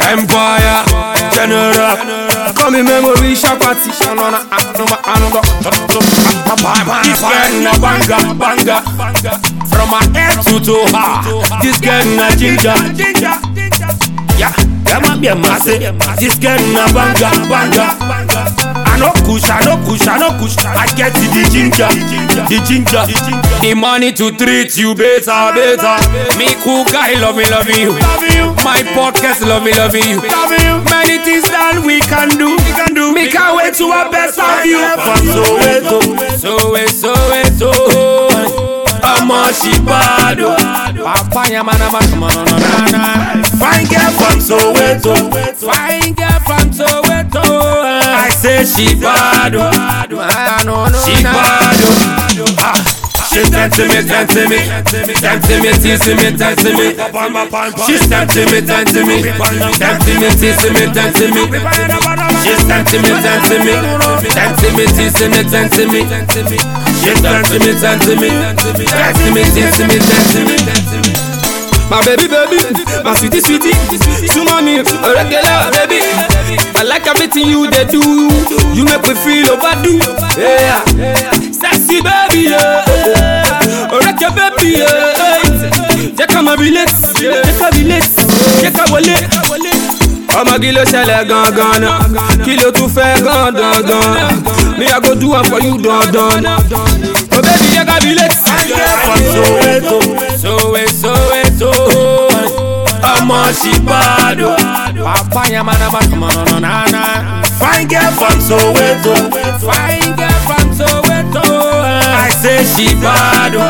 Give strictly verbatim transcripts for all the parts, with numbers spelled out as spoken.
Empire, General, come in memory, Shapati, Shanona, Anoma, Anodo, this girl na banga, banga, from my head to toe, ha, this girl na ginger, yeah, yeah, man, be a massive, this girl na banga, banga, I no kush, I no kush, I no kush, I get the ginger, the ginger, the money to treat you better, better, me cool guy, love me, love you, my podcast, love me, love you, many things that we can do, we can do, me can't wait to our best of you, from Soweto, Soweto, Soweto, Ama Shibado, Papaya Manama, fine girl from Soweto, fine girl from Soweto, I say Shibado, Shibado, she's tempting me, tempting me, tempting me, teasing me, tempting me. She's tempting me, tempting me, tempting me, teasing me, tempting me. She's tempting me, tempting me, tempting me, teasing me, tempting me. She's tempting me, tempting me, tempting me, teasing me, tempting me. My baby, baby, my sweetie, sweetie, to mommy, a regular baby. I like everything you they do. You make me feel overdo. Yeah, sexy baby, yeah. A regular baby, yeah. Check out my relate, check out relate, check out wallet. I'ma give you shell gun gun, kill you to fair gun gun gun. Me I go do one for you done done. Oh baby, you got relate. From Soweto, Soweto, Soweto, Ama Shibado, Papaya Manama, Manana. Fine girl from Soweto, fine girl from Soweto. I say Shibado,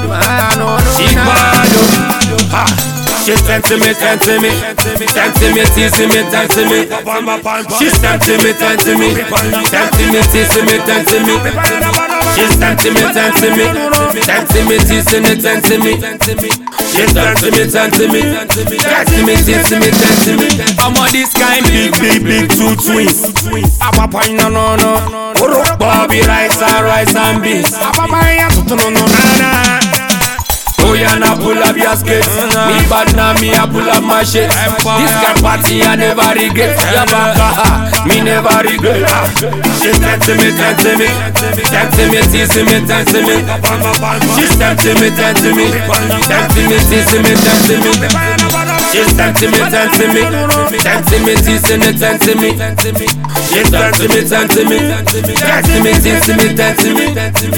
Shibado, ha. She's tempting me, tempting me, tempting me, teasing me, tempting me. She's tempting me, tempting me, tempting me, teasing me, tempting me. She's tempting me, tempting me, tempting me, teasing me, tempting me. She's tempting me, tempting me, tempting me, teasing me, tempting me. I'm on this kind big, big, big two twins. Papa, no, no, no. Bobby rice and rice and beans. Papa, no, no, no, no. Oh yeah, na pull up your skates. Me bad na me I pull up my shit. This kind party I never regret. Yeah, baka, me never regret. She's tempting me, tempting me, tempting me, teasing me, tempting me. She's tempting me, tempting me, tempting me, teasing me, tempting me. She's tempting me, tempting me, tempting me, teasing me, tempting me. She's tempting me, tempting me, tempting me, teasing me, tempting me.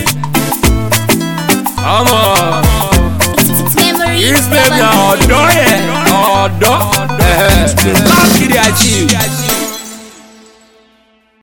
Come on. Yes, baby, oh, do it, oh, do it. Lucky that you.